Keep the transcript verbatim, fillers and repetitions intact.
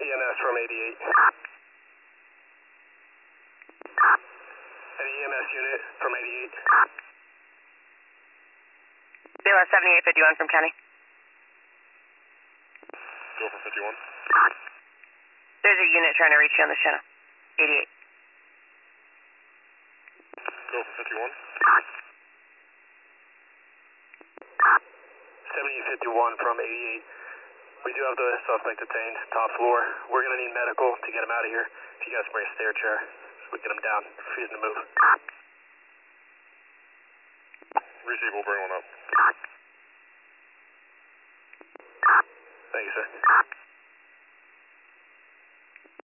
E M S from eighty-eight. Any E M S unit from eighty-eight. Zero seventy-eight fifty-one from County. Go for fifty-one. There's a unit trying to reach you on the channel. eighty-eight. Go for fifty-one. seventy-eight fifty-one from eighty-eight. We do have the suspect detained, top floor. We're going to need medical to get him out of here. If you guys bring a stair chair, so we get him down, refusing to move. Receive, we'll bring one up. Thank you, sir.